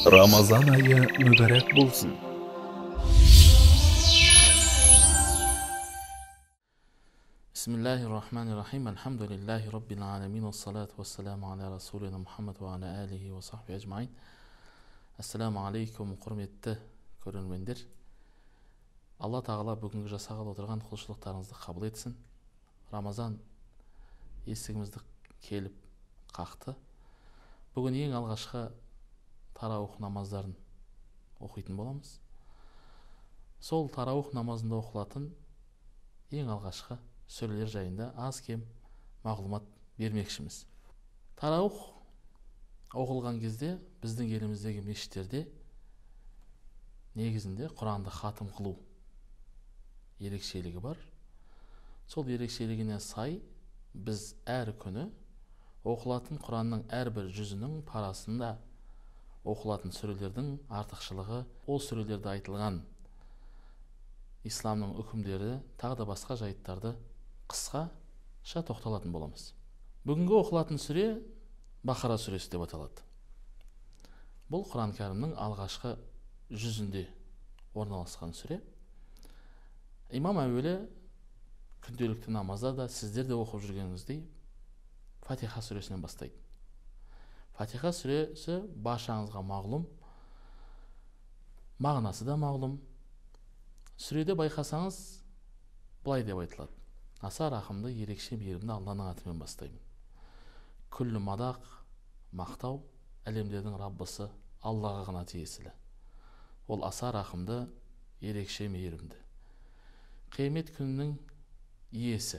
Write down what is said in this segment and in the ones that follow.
Рамазан айы мүбәрәк болсын. Бисмиллахир-рахманир-рахим. Алхамдулиллахи раббил аламин. Вассалату вассаламу аля расулина Мухаммад ва аля алихи ва сахби ажмаин. Ассаламу алейкум, құрметті көрермендер. Алла тағала бүгінгі жасағалы отырған құлшылықтарыңызды қабыл етсін. Рамазан есігімізді келіп қақты. Бүгін ең алғашқы тараух намаздарын оқитын боламыз. Сол тараух намазында оқылатын ең алғашқы сүрелер жайында аз кем мағлұмат бермекшіміз. Тараух оқылған кезде біздің еліміздегі мешіттерде негізінде Құранды хатым қылу ерекшелігі бар. Сол ерекшелігіне сай біз әр күні оқылатын Құранның әрбір жүзінің парасында оқылатын сүрелердің артықшылығы, ол сүрелерде айтылған исламның үкімдері, тағы да басқа жайттарды қысқаша тоқталатын боламыз. Бүгінгі оқылатын сүре Бақара сүресі деп аталады. Бұл Құран кәрімнің алғашқы жүзінде орналасқан сүре. Имам әуелі күнделікті намазда да сіздер де оқып жүргеніңіздей Фатиха сүресінен бастайды. Фатиха сүресі баршаңызға мағлұм, мағынасы да мағлұм. Сүреде байқасаңыз былай деп айтылады: аса рахымды, ерекше мейірімді Алланың атымен бастаймын. Күллі мадақ, мақтау әлемдердің Раббысы Аллаға ғана тиесілі. Ол аса рахымды, ерекше мейірімді. Қиямет күнінің иесі.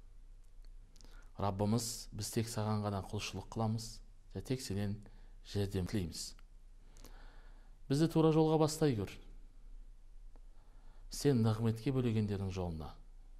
Раббымыз, біз тек саған ғана құлшылық қыламыз, тек сенен жәрдем тілейміз. Бізді тура жолға бастай көр. Сен нығметке бөлегендердің жолына,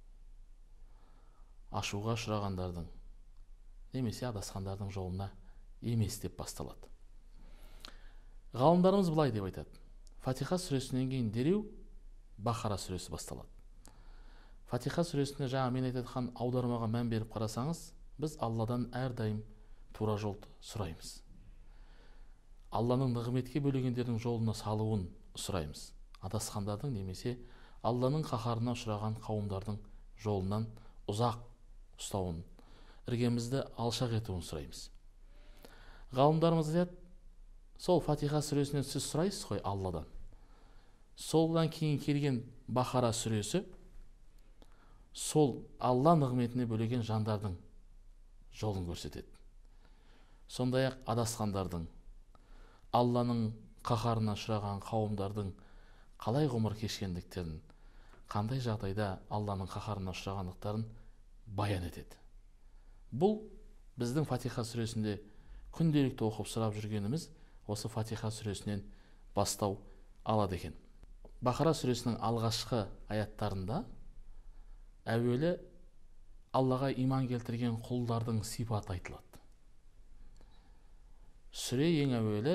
ашуға ұшырағандардың немесе адасқандардың жолына емес деп басталады. Ғалымдарымыз былай деп айтады: Фатиха сүресінен кейін дереу Бақара сүресі басталады. Фатиха сүресіне жаңа мен айтқан аудармаға мән беріп қарасаңыз, біз Алладан әрдайым тура жолды сұраймыз. Алланың нығметке бөлегендердің жолына салуын сұраймыз. Адасқандардың немесе Алланың қаһарына ұшыраған қауымдардың жолынан ұзақ ұстауын, іргемізді алшақ етуін сұраймыз. Ғалымдарымыз айтады, сол Фатиха сүресінен сіз сұрайсыз ғой Алладан. Солдан кейін келген Бақара сүресі сол Алла нығметіне бөлеген жандардың жолын көрсетеді. Сондай-ақ адасқандардың, Алланың қаһарына ұшыраған қауымдардың қалай ғұмыр кешкендіктерін, қандай жағдайда Алланың қаһарына ұшырағандықтарын баян етеді. Бұл біздің Фатиха сүресінде күнделікті оқып сұрап жүргеніміз осы Фатиха сүресінен бастау алады екен. Бақара сүресінің алғашқы аяттарында әуелі Аллаға иман келтірген құлдардың сипаты айтылады. Сүре ең әуелі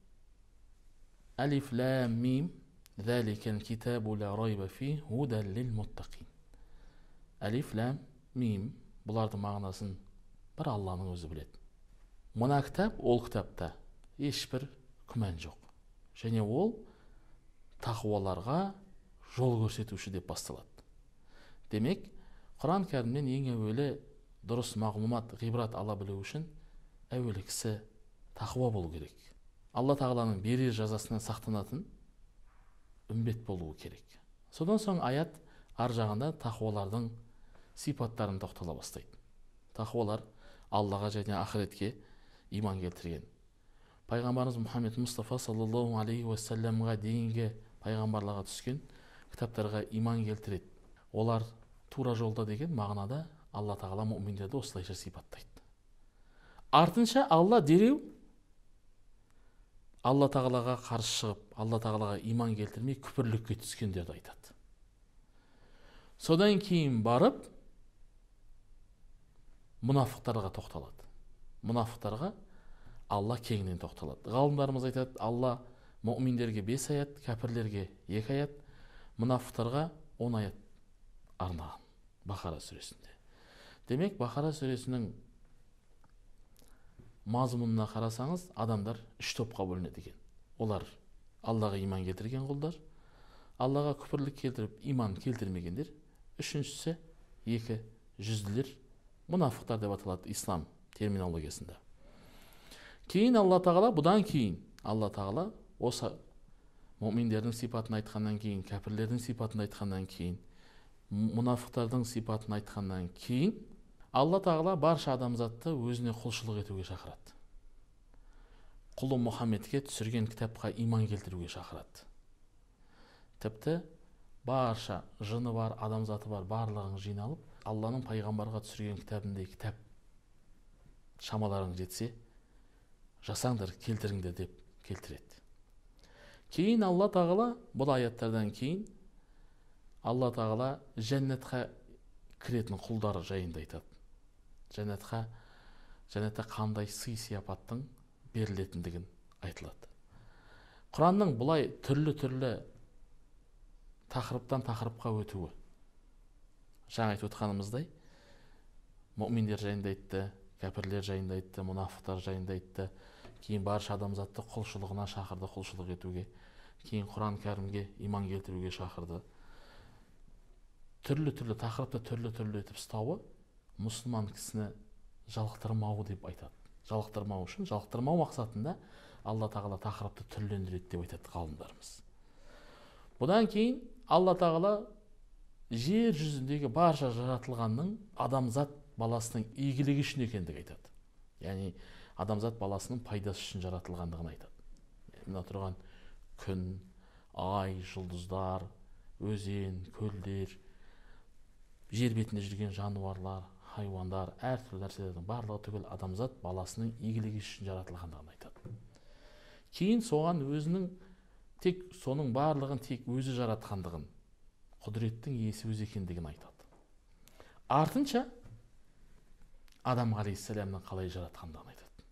Алиф лам мим заликал китабу ла райба фи худан лил муттақин. Алиф лам мим, бұлардың мағынасын бір Алланың өзі біледі. Мына кітап, ол кітапта ешбір күмән жоқ. Және ол тақуаларға жол көрсетуші деп басталады. Демек, Құран кәрімнен ең әуелі дұрыс мағлұмат, ғибрат ала білу үшін әуелі кісі тақуа болу керек. Алла тағаланың берер жазасынан сақтанатын үмбет болуы керек. Содан соң аят ар жағында тақуалардың сипаттарын тоқтала бастайды. Тақуалар Аллаға және ақыретке иман келтірген. Пайғамбарымыз Мұхаммед Мұстафа саллаллаху алейхи уассаламға дейінгі пайғамбарларға түскен кітаптарға иман келтіреді. Олар тура жолда деген мағынада Алла тағала мұъминдерді осылайша сипаттайды. Артынша Алла дереу Алла тағалаға қарсы шығып, Алла тағалаға иман келтірмей күпірлікке түскендерді айтады. Содан кейін барып мұнафықтарға тоқталады. Мұнафықтарға Алла кеңінен тоқталады. Ғалымдарымыз айтады, Алла мұъминдерге 5 аят, кәпірлерге 2 аят, мұнафықтарға 10 аят арнаған Бақара сүресінде. Демек, Бақара сүресінің мазмұнына қарасаңыз, адамдар үш топқа бөлінеді екен. олар Аллаға иман келтірген құлдар, Аллаға күпірлік келтіріп иман келтірмегендер. Үшіншісі екі жүзділер, мұнафықтар деп аталады ислам терминологиясында. Кейін Алла тағала, бұдан кейін Алла тағала осы мұминдердің сипатын айтқаннан кейін, кәпірлердің сипатын айтқаннан кейін, мұнафықтардың сипатын айтқаннан кейін, Алла тағала барша адамзатты өзіне құлшылық етуге шақырады. Құлы Мұхаммедке түсірген кітапқа иман келтіруге шақырады. Тіпті барша жыны бар, адамзаты бар, барлығын жиналып, Алланың пайғамбарға түсірген кітабындай кітап шамаларың жетсе, жасаңдар, келтіріңдер деп келтіреді. Кейін Алла тағала, бұл аяттардан кейін, Алла тағала жәннатқа кіретін құлдар жайында айтады. Жәннатқа қандай сый-сияпаттың берілетіндігін айтылады. Құранның бұлай түрлі тақырыптан тақырыпқа өтуі. Жаңа айтып отқанымыздай, мұминдер жайында айтты, кәпірлер жайында айтты, мұнафықтар жайында айтты. Кейін барша адамзатты құлшылығына шақырды, құлшылық етуге. Кейін Құран кәрімге иман келтіруге шақырды. Түрлі тақырыпты түрлі етіп ұстауы мұсылман кісіні жалықтырмауы деп айтады. Жалықтырмау үшін, жалықтырмау мақсатында Алла тағала тақырыпты түрлендіреді деп айтады ғалымдарымыз. Бұдан кейін Алла тағала жер жүзіндегі барша жаратылғанның адамзат баласының игілігі үшін екендігі айтады. Яғни адамзат баласының пайдасы үшін жаратылғандығын айтады. Мына тұрған күн, ай, жұлдыздар, өзен, көлдер, жер бетінде жүрген жануарлар, хайуандар, әртүрлі нәрселердің барлығы түгел адамзат баласының игілігі үшін жаратылғандығын айтады. Кейін соған өзінің тек соның барлығын тек өзі жаратқандығын, құдіреттің иесі өзі екендігін айтады. Артынша Адам алейхиссаламның қалай жаратқандығын айтады.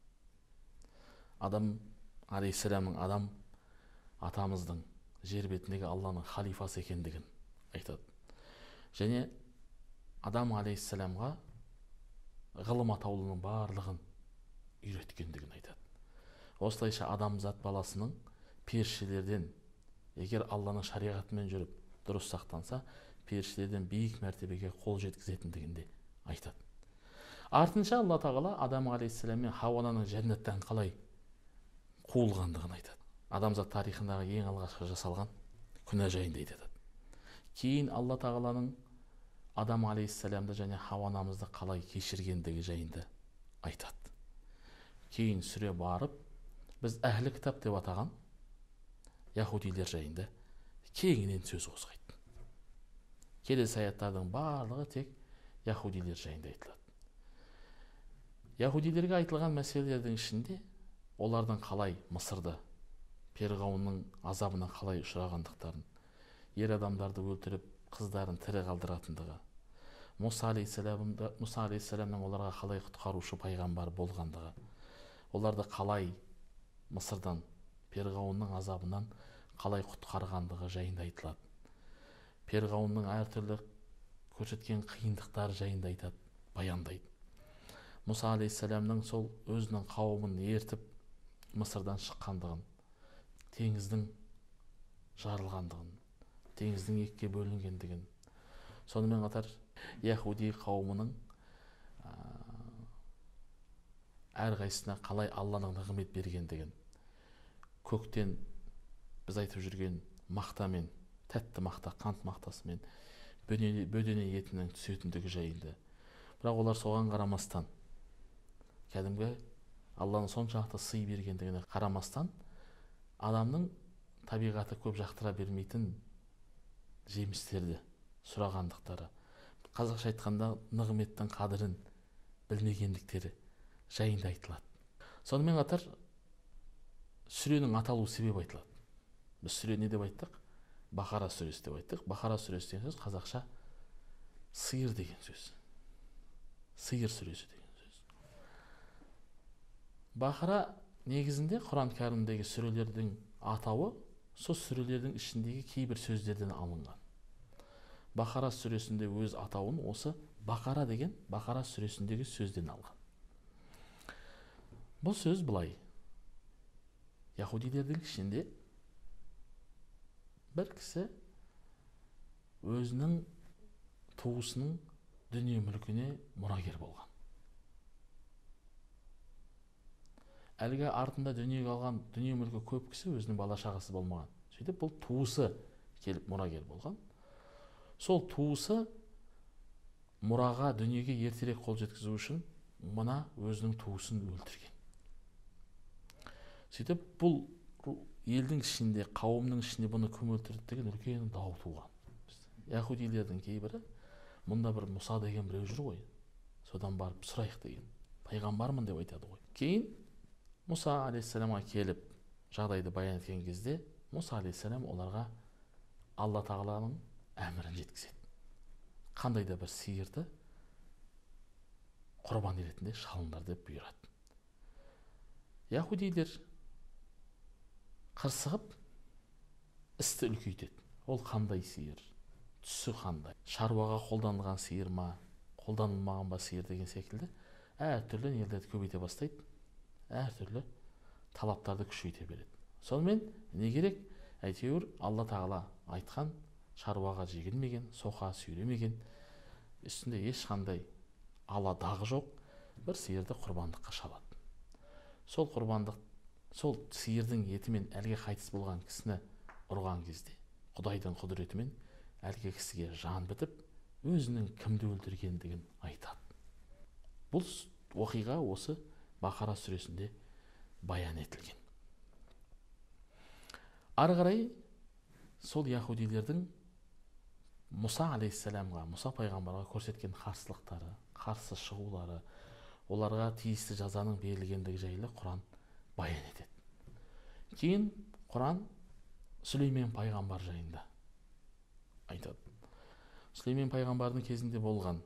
Адам алейхиссаламның, Адам атамыздың жер бетіндегі Алланың халифасы екендігін айтады. Және Адам алейхиссаламға ғылым атаулының барлығын үйреткендігін айтады. Осылайша адамзат баласының періштелерден, егер Алланың шариғатымен жүріп дұрыс сақтанса, періштелерден биік мәртебеге қол жеткізетіндігін де айтады. Артынша Алла тағала Адам алейхиссалам мен Хауаның жәннаттан қалай қуылғандығын айтады. Адамзат тарихындағы ең алғашқы жасалған күнә жайында айтады. Кейін Алла тағаланың Адам алейхиссаламды және Хауа анамызды қалай кешіргендігі жайында айтады. Кейін сүре барып, біз әхлі кітап деп атаған яһудилер жайында кеңінен сөз қозғайды. Келесі аяттардың барлығы тек яһудилер жайында айтылады. Яһудилерге айтылған мәселелердің ішінде олардың қалай Мысырда Перғауынның азабына қалай ұшырағандықтарын, ер адамдарды өлтіріп, қыздарын тірі қалдыратындығы, Мұса алейхиссаламның оларға қалай құтқарушы пайғамбар болғандығы, оларды қалай Мысырдан, Перғауынның азабынан қалай құтқарғандығы жайында айтылады. Перғауынның әртүрлі көрсеткен қиындықтар жайында айтады, баяндайды. Мұса алейхиссаламның сол өзінің қауымын ертіп Мысырдан шыққандығын, теңіздің жарылғандығын, теңіздің екіге бөлінгендігін, сонымен қатар яһуди қауымының әрқайсысына қалай Алланың нығмет бергендігін, көктен біз айтып жүрген мақтамен, тәтті мақта, қант мақтасымен бөдене етінің түсетіндігі жайында. Бірақ олар соған қарамастан, кәдімгі Алланың соншалықты сый бергендігіне қарамастан, адамның табиғаты көп жақтыра бермейтін жемістерді сұрағандықтары, қазақша айтқанда нығметтің қадірін білмегендіктері жайында айтылады. Сонымен қатар сүренің аталу себебі айтылады. Біз сүре не деп айттық? Бақара сүресі деп айттық. Бақара сүресі деген сөз қазақша сиыр деген сөз. Сиыр сүресі деген сөз. Бақара негізінде Құран кәрімдегі сүрелердің атауы сол сүрелердің ішіндегі кейбір сөздерден алынған. Бақара сүресінде өз атауын осы Бақара деген Бақара сүресіндегі сөзден алған. Бұл сөз былай: яһудилердің ішінде бір кісі өзінің туысының дүние мүлкіне мұрагер болған. Әлгі артында дүниеге алған дүние мүлкі көп кісі өзінің бала шағасы болмаған. Сөйтіп бұл туысы келіп мұрагер болған. Сол туысы мұраға дүниеге ертерек қол жеткізу үшін мына өзінің туысын өлтірген. Сөйтіп бұл елдің ішінде, қауымның ішінде бұны кім өлтірді деген үлкен дау туған. Яһудилердің кейбірі мұнда бір Мұса деген біреу жүр ғой, содан барып сұрайық деген, пайғамбармын деп айтады ғой. Кейін Мұса алейхиссаламға келіп жағдайды баян еткен кезде Мұса алейхиссалам оларға Алла тағаланың әмірін жеткізеді. Қандай да бір сиырды құрбан ретінде шалыңдар деп бұйырады. Яһудилер қырсығып істі үлкейтеді. Ол қандай сиыр, түсі қандай, шаруаға қолданылған сиыр ма, қолданылмаған ба сиыр деген секілді әртүрлі нелерді көбейте бастайды, әртүрлі талаптарды күшейте береді. Сонымен не керек? Әйтеуір Алла тағала айтқан, шаруаға жегілмеген, соқа сүйремеген, үстінде ешқандай ала дағы жоқ бір сиырды құрбандыққа шалады. Сол сиырдың етімен әлгі қайтыс болған кісіні ұрған кезде Құдайдың құдіретімен әлгі кісіге жан бітіп, өзінің кімді өлтіргендігін айтады. Бұл оқиға осы Бақара сүресінде баян етілген. Ары қарай сол яһудилердің Мұса алейхиссаламға, Мұса пайғамбарға көрсеткен қарсылықтары, қарсы шығулары, оларға тиісті жазаның берілгендігі жайлы Құран баян етеді. Кейін Құран Сүлеймен пайғамбар жайында айтады. Сүлеймен пайғамбардың кезінде болған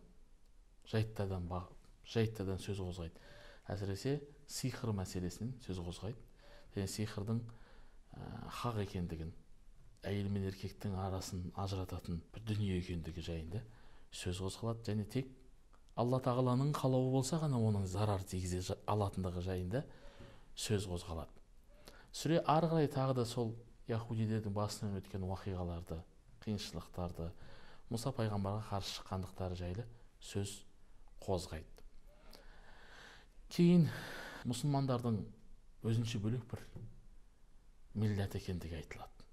жайттардан сөз қозғайды. Әсіресе сиқыр мәселесінен сөз қозғайды. Және сиқырдың хақ екендігін, әйел мен еркектің арасын ажырататын бір дүние екендігі жайында сөз қозғалады. Және тек Алла тағаланың қалауы болса ғана оның зарар тигізе алатындығы жайында сөз қозғалады. Сүре ары қарай тағы да сол яһудилердің басынан өткен уақиғаларды, қиыншылықтарды, Мұса пайғамбарға қарсы шыққандықтары жайлы сөз қозғайды. Кейін мұсылмандардың өзінше бөлек бір милләт екендігі айтылады.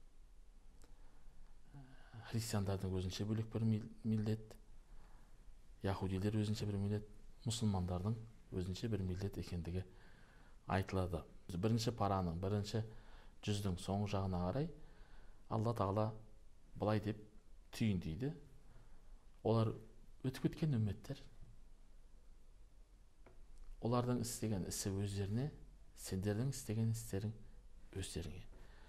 Христиандардың өзінше бөлек бір милләт, яһудилер өзінше бір милләт, мұсылмандардың өзінше бір милләт екендігі айтылады. Бірінші параның, бірінші жүздің соңғы жағына қарай Алла тағала былай деп түйіндейді. Олар өтіп кеткен үмметтер, олардың істеген ісі өздеріне, сендердің істеген істерің өздеріңе.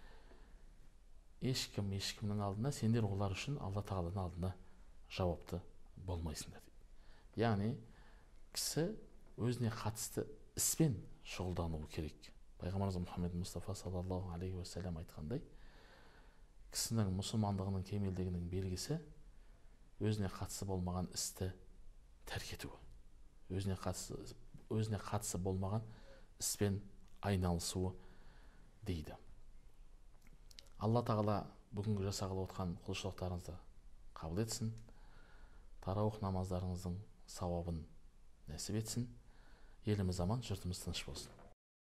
Ешкімнің алдында, сендер олар үшін Алла тағаланың алдында жауапты болмайсыңдар. Яғни кісі өзіне қатысты іспен шұғылдануы керек. Пайғамбарымыз Мұхаммед Мұстафа саллаллаху алейхи уассалам айтқандай, кісінің мұсылмандығының кемелдігінің белгісі өзіне қатысы болмаған істі тәрк етуі, өзіне қатысы болмаған іспен айналысуы дейді. Алла тағала бүгінгі жасағалы отқан құлшылықтарыңызды қабыл етсін, тарауых намаздарыңыздың сауабын нәсіп етсін, еліміз аман, жұртымыз тыныш болсын.